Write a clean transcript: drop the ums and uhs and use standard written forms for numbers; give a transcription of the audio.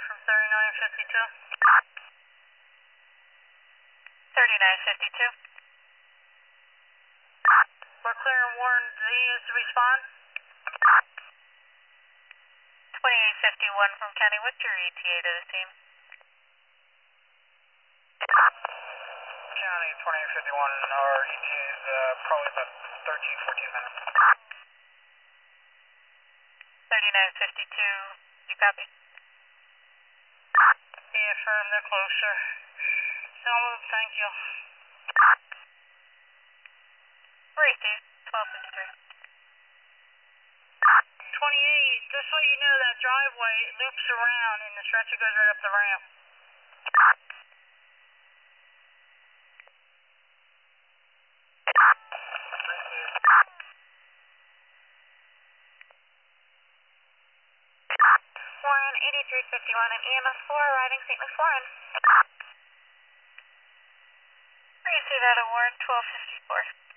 from 3952. 3952. We're clear and warn the units to respond. 2851 from County. What's your ETA to the team? County 2851, our ETA is probably about 13, 14 minutes. 3952, you copy? Yeah, affirm, they're closer. So moved, thank you. Where are you, Steve? 1253. 28, just so you know, that driveway loops around and the stretcher goes right up the ramp. Warren 8351 and EMS 4 arriving St. Louis Warren. Where you see that at Warren 1254?